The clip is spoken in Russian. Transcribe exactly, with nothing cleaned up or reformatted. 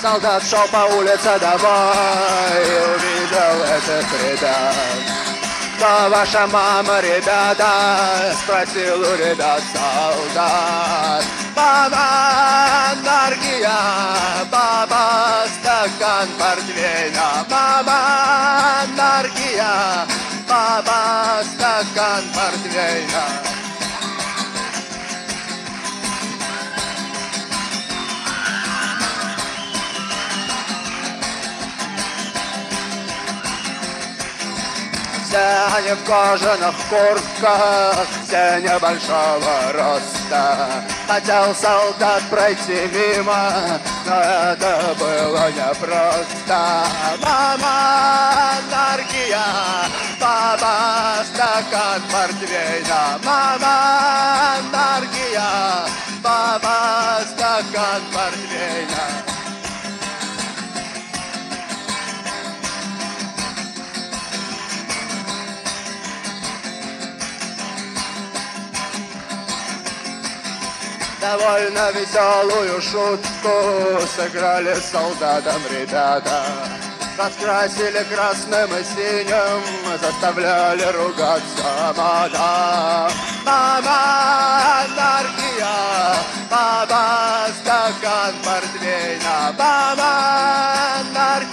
Солдат шел по улице домой и увидел этих ребят. Кто ваша мама, ребята? Спросил у ребят солдат. Мама, наргия, папа, стакан портвейна. Мама, наргия, папа, стакан портвейна. Все они в кожаных куртках, все небольшого роста. Хотел солдат пройти мимо, но это было непросто. Мама, наргия, папа, стакан портвейна. Мама, наргия, папа, стакан портвейна. Довольно веселую шутку сыграли с солдатом ребята. Раскрасили красным и синим, заставляли ругаться мадам. Мама, наргия, папа, стакан портвейна. Мама, наргия.